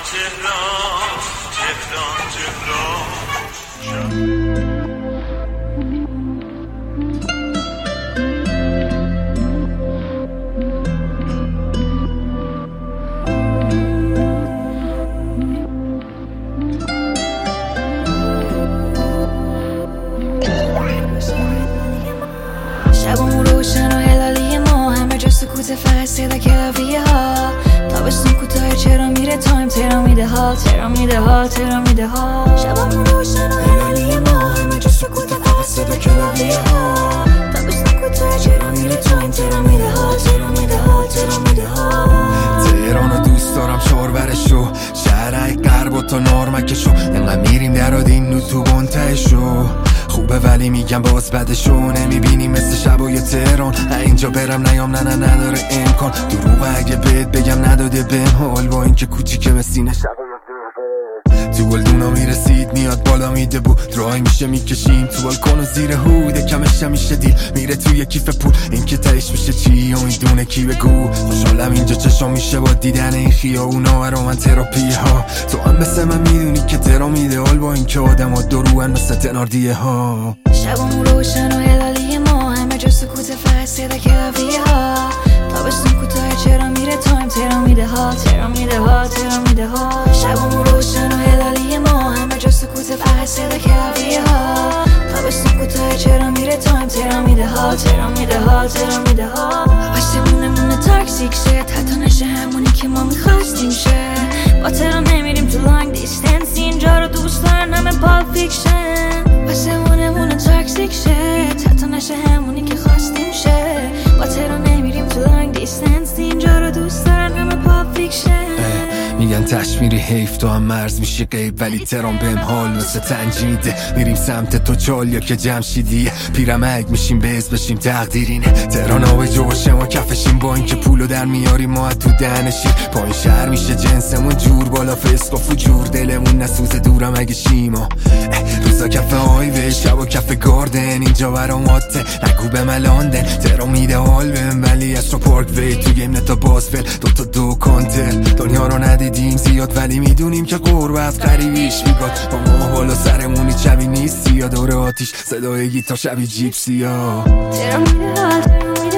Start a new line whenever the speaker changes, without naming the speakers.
تهران
شبمون روشن و هلالی ما همه جا سکوت فقط صدا کلاویه ها تابستون کوتاه چرا میره تایم ترا میده حال ترا میده حال ترا میده حال شبمون روشن و هلالی ما همه جا سکوت فقط صدا کلاویه ها تابستون کوتاه چرا میره تایم ترا میده حال ترا میده حال ترا میده حال
تهرانو دوست دارم شوربرشو شهرک غرب و تا نارمکشو انقدر میریم دراد این نو تو بنتهشو خوبه ولی میگم باز بدشو نمیبینی مثل شبای تهران اینجا برم نیام نه نداره امکان دروغ اگه بهت بگم نداده بهم حال با اینکه کوچیکه به سینه تو گلدونا میرسید میاد بالا میده بود رای میشه میکشیم تو بالکن و زیر هوده کمش میشه دیل میره توی کیف پول این که تهش میشه چی و این دونه کی بگو خوشحالم اینجا چشام میشه با دیدن این خیابونا و من تراپی ها تو هم مثل من میدونی که تهران میده حال با این که آدم ها دروان مثل تناردیه ها
شبمون روشن و هلالی ما همه جا سکوت فقط صدا کلاویه ها تابستون کوتاه چرا میره تایم ترا میده حال ترا میده حال ترا میده حال شبمون روشن و هلالی ما همه جا سکوت فقط صدا کلاویه ها تابستون کوتاه چرا میره تایم ترا میده حال ترا میده حال ترا میده حال آشتمونه تاکسیک شه حتی نشه همونی که ما میخواستیم شه با ترا نمیریم تو لانگ دیستنس اینجا رو دوست دارن همه پاپ فیکشن آشتمونه تاکسیک شه حتی نشه همونی که خواستیم شه با ترا نمیریم تو لانگ دیستنس اینجا رو دوست دارن همه پاپ فیکشن
میگن تشمیری حیف تو هم مرز میشی غیب ولی ترام بهم حال مثل تنجیده میریم سمت تو چال یا که جمشیدیه پیرمک میشیم بز بشیم تقدیرینه تهران آب جو باشه ما کفشیم با اینکه پولو در میاریم ما تو دهنشیم پایین شهر میشه جنسمون جور بالا فسق و فجور دلمون نسوز دورم اگه شیما روزا کف هایوی شب و کف گاردن اینجا برام عاده نگو به من لندن تهران میده حال بهم ولی از تو پارک وی تو گیم نتا بازفل دوتا دو کانتر دنیا رو ندیدیم زیاد ولی میدونیم که قربت قریبیش میگاد با ما بالا سرمونی چبی نیستی یا دور آتیش صدای گیتار شبی جیپسی ها
ترا میده حال ترا میده